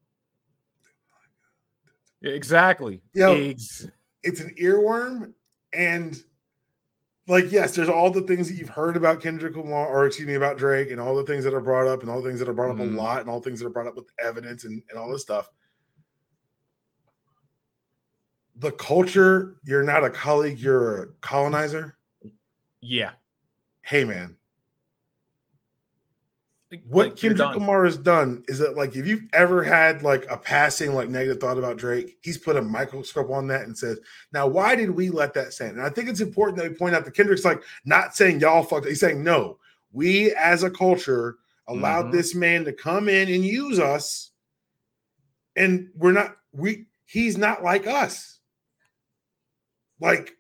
Exactly. Yo, Ex- it's an earworm, and like, yes, there's all the things that you've heard about Kendrick Lamar, or excuse me, about Drake, and all the things that are brought up, and all the things that are brought up Mhm. a lot, and all the things that are brought up with evidence and, and all this stuff. The culture, you're not a colleague, you're a colonizer. yeah. Hey, man. Like, What like, you're Kendrick done. Lamar has done is that, like, if you've ever had like a passing like negative thought about Drake, he's put a microscope on that and says, now why did we let that stand? And I think it's important that we point out that Kendrick's like not saying y'all fucked. He's saying no, we as a culture allowed Mhm. this man to come in and use us, and we're not we. He's not like us. Like,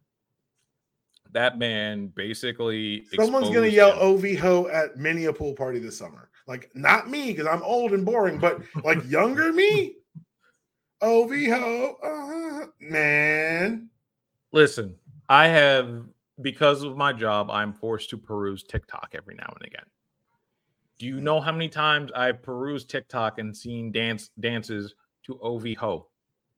That man basically someone's gonna exposed yell him. O V ho at many a pool party this summer. Like, not me, because I'm old and boring, but like younger me. O V ho, uh, man. Listen, I have, because of my job, I'm forced to peruse TikTok every now and again. Do you know how many times I've perused TikTok and seen dance dances to O V ho?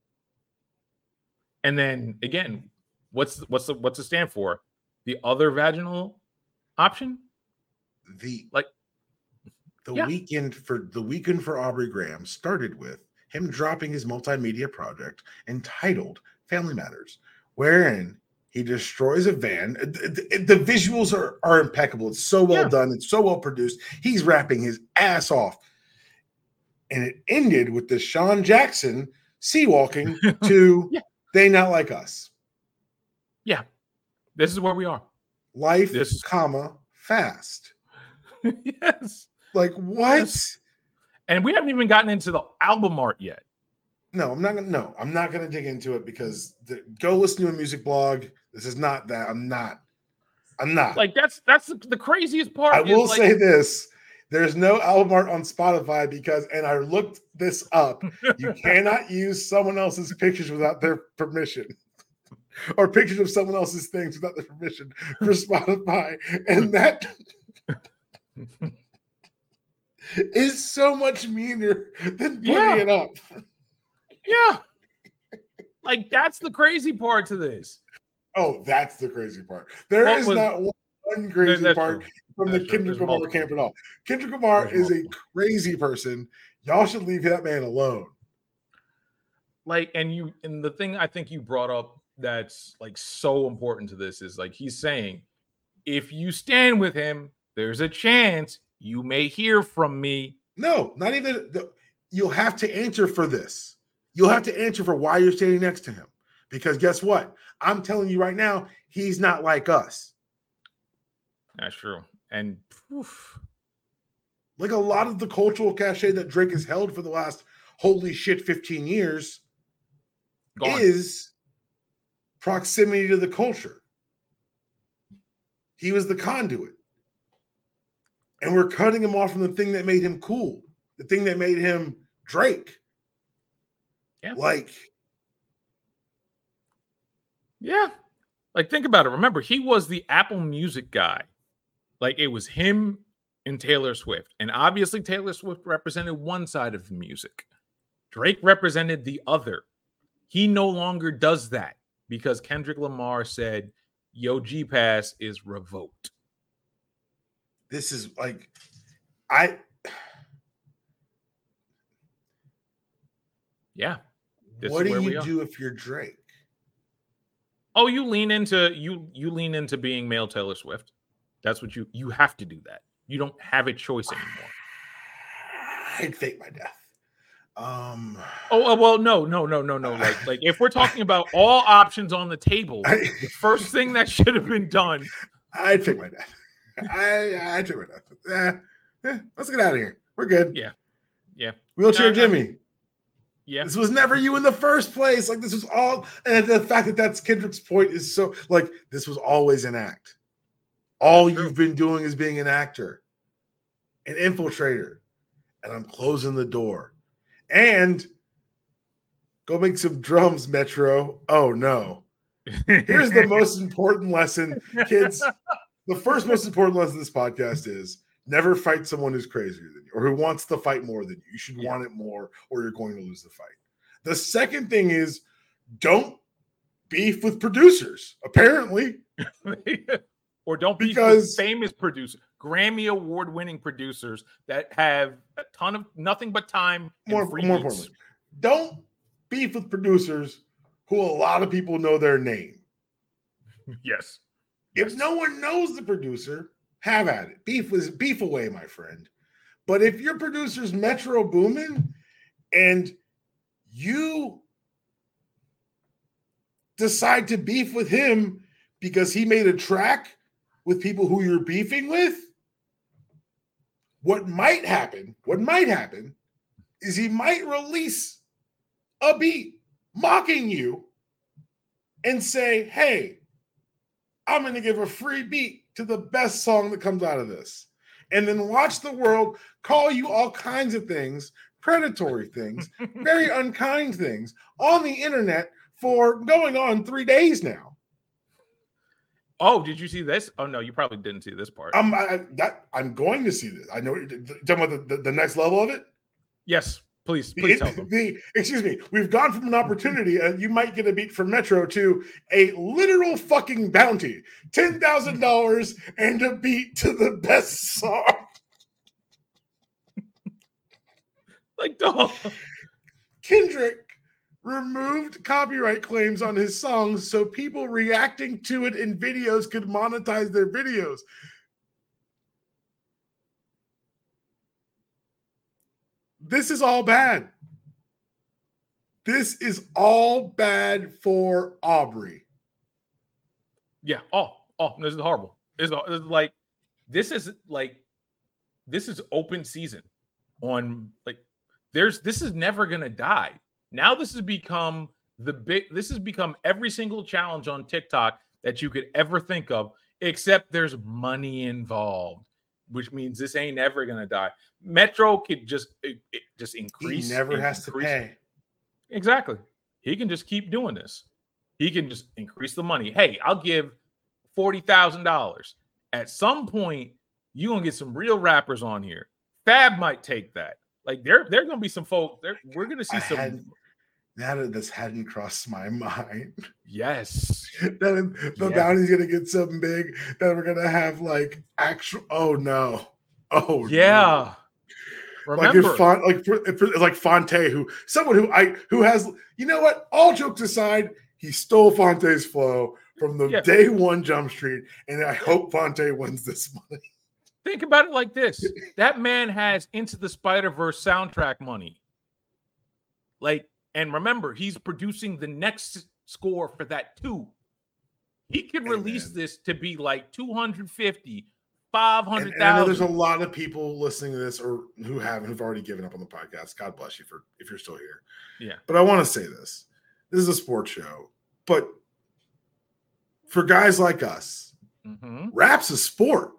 And then again, what's what's the what's it stand for? The other vaginal option? The Like, the yeah. weekend for the weekend for Aubrey Graham started with him dropping his multimedia project entitled Family Matters, wherein He destroys a van. The, the visuals are, are impeccable. It's so well yeah. done. It's so well produced. He's rapping his ass off. And it ended with the Sean Jackson sea walking to yeah. They Not Like Us. Yeah. This is where we are. Life, this... comma, fast. Yes. Like, what? Yes. And we haven't even gotten into the album art yet. No, I'm not gonna no, I'm not gonna dig into it because the, go listen to a music blog. This is not that. I'm not. I'm not. Like that's that's the, the craziest part. I will like, say this. There's no album art on Spotify because, and I looked this up, you cannot use someone else's pictures without their permission. Or pictures of someone else's things without their permission for Spotify. And that is so much meaner than putting yeah. it up. Yeah. Like, that's the crazy part to this. Oh, that's the crazy part. There what is was, not one crazy that, part true. from that's the true. Kendrick Lamar camp at all. Kendrick Lamar there's is multiple. a crazy person. Y'all should leave that man alone. Like, and you, and the thing I think you brought up that's like so important to this is like he's saying, if you stand with him, there's a chance you may hear from me. No, not even. The, you'll have to answer for this. You'll have to answer for why you're standing next to him. Because guess what? I'm telling you right now, he's not like us. That's true. And oof. like a lot of the cultural cachet that Drake has held for the last holy shit fifteen years Gone. is proximity to the culture. He was the conduit. And we're cutting him off from the thing that made him cool, the thing that made him Drake. Yeah. Like, yeah. Like, think about it. Remember, he was the Apple Music guy. Like, it was him and Taylor Swift. And obviously, Taylor Swift represented one side of music. Drake represented the other. He no longer does that because Kendrick Lamar said, yo, G-Pass is revoked. This is like, I... Yeah. What do you do if you're Drake? Oh, you lean into you you lean into being male Taylor Swift. That's what you you have to do that. You don't have a choice anymore. I'd fake my death. Um Oh well, no, no, no, no, no. Like like if we're talking about all options on the table, I, the first thing that should have been done. I'd fake my death. I I'd fake my death. Eh, eh, let's get out of here. We're good. Yeah, yeah. Wheelchair no, Jimmy. No. Yeah. This was never you in the first place. Like, this was all, and the fact that that's Kendrick's point is so, like, this was always an act. All you've been doing is being an actor, an infiltrator, and I'm closing the door. And go make some drums, Metro. Oh, no. Here's the most important lesson, kids. The first most important lesson of this podcast is never fight someone who's crazier than you or who wants to fight more than you. You should yeah. want it more or you're going to lose the fight. The second thing is don't beef with producers, apparently. Or don't beef because, with famous producers, Grammy award-winning producers that have a ton of nothing but time and more, free more beats. importantly, don't beef with producers who a lot of people know their name. Yes. If yes. no one knows the producer, have at it. Beef was beef away, my friend. But if your producer's Metro Boomin and you decide to beef with him because he made a track with people who you're beefing with, what might happen, what might happen is he might release a beat mocking you and say, hey, I'm going to give a free beat to the best song that comes out of this. And then watch the world call you all kinds of things, predatory things, very unkind things on the internet for going on three days now. Oh, did you see this? Oh, no, you probably didn't see this part. Um, I, that, I'm going to see this. I know you're talking about the, the, the next level of it? Yes. Please, please the, tell them. The, excuse me. We've gone from an opportunity, and uh, you might get a beat from Metro, to a literal fucking bounty. ten thousand dollars and a beat to the best song. Like, dog. Kendrick removed copyright claims on his songs so people reacting to it in videos could monetize their videos. This is all bad. This is all bad for Aubrey. Yeah. Oh, oh, this is horrible. It's, it's like, this is like, this is open season on like, there's, this is never going to die. Now this has become the big, this has become every single challenge on TikTok that you could ever think of, except there's money involved, which means this ain't ever going to die. Metro could just, it, it just increase. He never has increase. to pay. Exactly. He can just keep doing this. He can just increase the money. Hey, I'll give forty thousand dollars. At some point, you're going to get some real rappers on here. Fab might take that. Like, there, there are going to be some folks. We're going to see I some. Had, that this hadn't crossed my mind. Yes. that the yeah. bounty's going to get something big that we're going to have, like, actual. Oh, no. Oh, yeah. No. Remember. Like if Font, like for, for, like Fonte, who someone who I who has, you know what? All jokes aside, he stole Fonte's flow from the yeah. day one Jump Street, and I hope Fonte wins this money. Think about it like this: that man has Into the Spider-Verse soundtrack money. Like, and remember, he's producing the next score for that too. He could hey, release man. this to be like two hundred fifty. five hundred thousand. I know there's a lot of people listening to this or who haven't, who've already given up on the podcast. God bless you for if you're still here. Yeah. But I want to say this. This is a sports show. But for guys like us, mm-hmm. rap's a sport.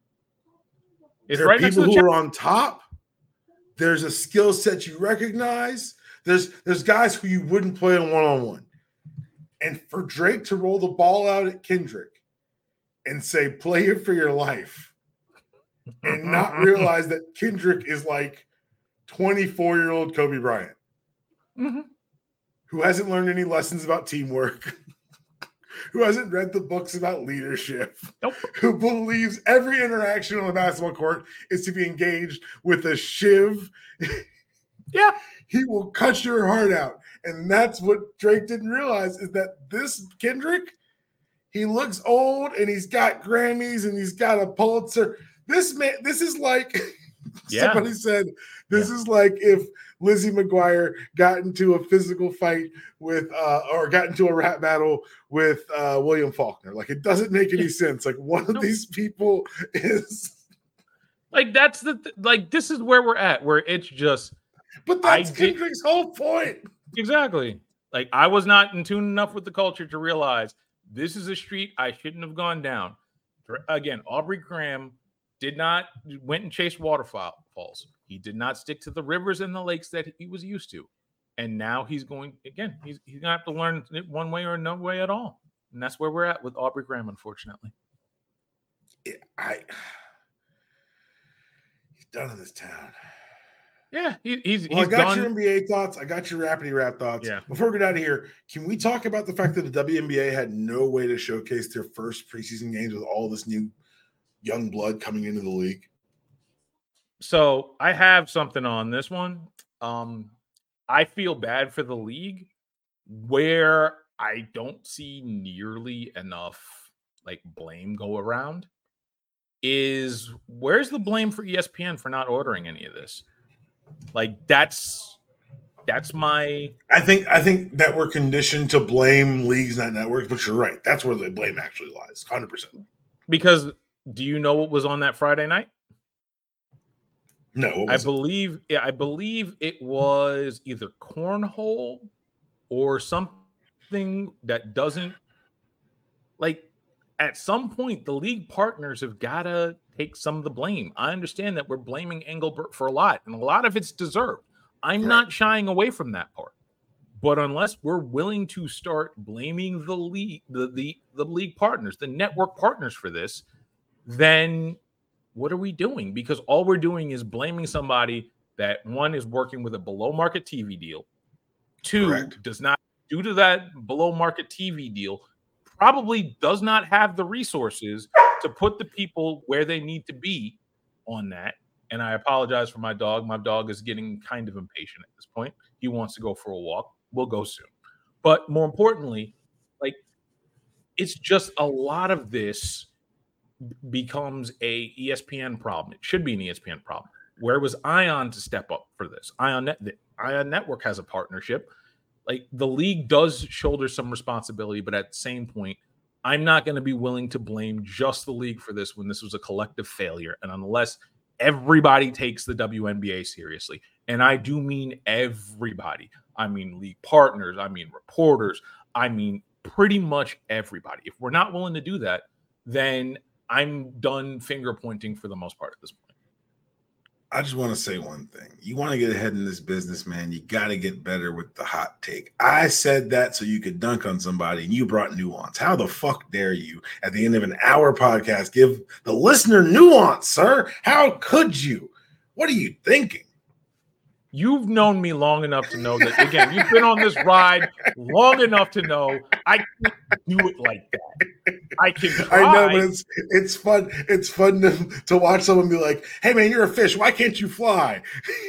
It's there right are people who chat. are on top. There's a skill set you recognize. There's there's guys who you wouldn't play on one-on-one. And for Drake to roll the ball out at Kendrick and say, play it for your life, and not realize that Kendrick is like twenty-four-year-old Kobe Bryant, mm-hmm. who hasn't learned any lessons about teamwork, who hasn't read the books about leadership, nope. who believes every interaction on the basketball court is to be engaged with a shiv. Yeah. He will cut your heart out. And that's what Drake didn't realize, is that this Kendrick, he looks old and he's got Grammys and he's got a Pulitzer. This man, this is like yeah. somebody said, this yeah. is like if Lizzie McGuire got into a physical fight with uh, or got into a rap battle with uh, William Faulkner. Like, it doesn't make any sense. Like, one of no. these people is like, that's the th- like this is where we're at, where it's just but that's I Kendrick's did- whole point. Exactly. Like, I was not in tune enough with the culture to realize this is a street I shouldn't have gone down. Again, Aubrey Graham did not went and chased waterfalls. He did not stick to the rivers and the lakes that he was used to. And now he's going, again, he's, he's going to have to learn it one way or no way at all. And that's where we're at with Aubrey Graham, unfortunately. Yeah, I, he's done in this town. Yeah, he, he's. Well, he's I got done. your N B A thoughts. I got your rapidy rap thoughts. Yeah. Before we get out of here, can we talk about the fact that the W N B A had no way to showcase their first preseason games with all this new young blood coming into the league? So I have something on this one. Um, I feel bad for the league, where I don't see nearly enough like blame go around. Is where's the blame for E S P N for not ordering any of this? Like, that's that's my I think I think that we're conditioned to blame leagues, not networks, but you're right. That's where the blame actually lies. one hundred percent. Because do you know what was on that Friday night? No, I believe yeah, I believe it was either cornhole or something that doesn't like at some point the league partners have got to take some of the blame. I understand that we're blaming Engelbert for a lot, and a lot of it's deserved. I'm right. not shying away from that part. But unless we're willing to start blaming the league, the, the, the league partners, the network partners for this, then what are we doing? Because all we're doing is blaming somebody that, one, is working with a below market T V deal, two, Correct. does not, due to that below market T V deal, probably does not have the resources to put the people where they need to be on that. And I apologize for my dog. My dog is getting kind of impatient at this point. He wants to go for a walk. We'll go soon. But more importantly, like, it's just a lot of this becomes a E S P N problem. It should be an E S P N problem. Where was Ion to step up for this? Ion Net, the Ion Network has a partnership. Like, the league does shoulder some responsibility, but at the same point, I'm not going to be willing to blame just the league for this when this was a collective failure. And unless everybody takes the W N B A seriously, and I do mean everybody, I mean league partners, I mean reporters, I mean pretty much everybody. If we're not willing to do that, then I'm done finger pointing for the most part at this point. I just want to say one thing. You want to get ahead in this business, man, you got to get better with the hot take. I said that so you could dunk on somebody, and you brought nuance. How the fuck dare you, at the end of an hour podcast, give the listener nuance, sir? How could you? What are you thinking? You've known me long enough to know that, again, you've been on this ride long enough to know I can't do it like that. I can try. I know, but it's it's fun. It's fun to, to watch someone be like, hey, man, you're a fish. Why can't you fly?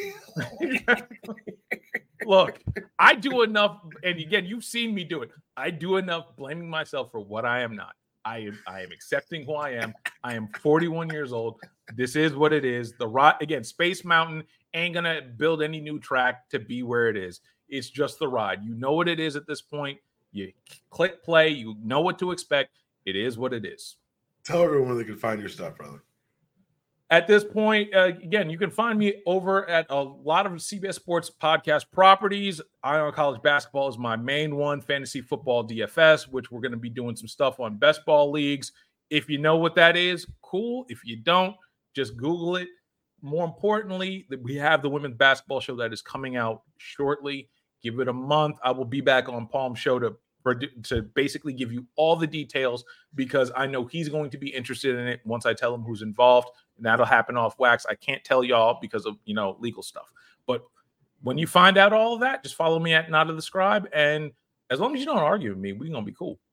Look, I do enough. And again, you've seen me do it. I do enough blaming myself for what I am not. I am, I am accepting who I am. I am forty-one years old. This is what it is. The ride, again, Space Mountain ain't going to build any new track to be where it is. It's just the ride. You know what it is at this point. You click play. You know what to expect. It is what it is. Tell everyone where they can find your stuff, brother. At this point, uh, again, you can find me over at a lot of C B S Sports podcast properties. Ion College Basketball is my main one, Fantasy Football D F S, which we're going to be doing some stuff on best ball leagues. If you know what that is, cool. If you don't, just Google it. More importantly, we have the women's basketball show that is coming out shortly. Give it a month. I will be back on Palm Show to, to basically give you all the details, because I know he's going to be interested in it once I tell him who's involved. And that'll happen off wax. I can't tell y'all because of, you know, legal stuff. But when you find out all of that, just follow me at Not of the Scribe. And as long as you don't argue with me, we're going to be cool.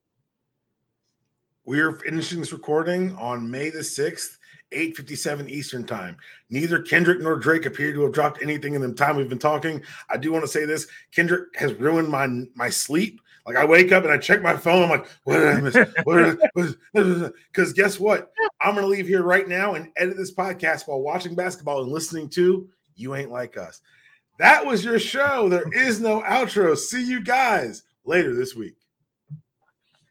We're finishing this recording on May the sixth, eight fifty-seven Eastern time. Neither Kendrick nor Drake appear to have dropped anything in the time we've been talking. I do want to say this. Kendrick has ruined my my sleep. Like, I wake up and I check my phone. I'm like, what did I miss? What did I miss? Because guess what? I'm going to leave here right now and edit this podcast while watching basketball and listening to You Ain't Like Us. That was your show. There is no outro. See you guys later this week.